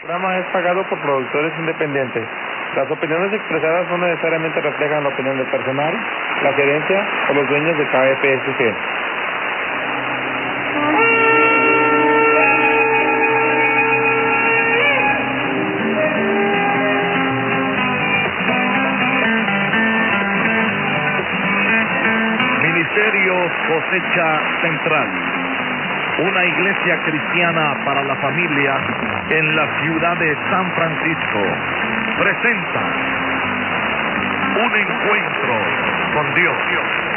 El programa es pagado por productores independientes. Las opiniones expresadas no necesariamente reflejan la opinión del personal, la gerencia o los dueños de KFSG. Ministerio Cosecha Central, una iglesia cristiana para la familia en la ciudad de San Francisco, presenta un encuentro con Dios.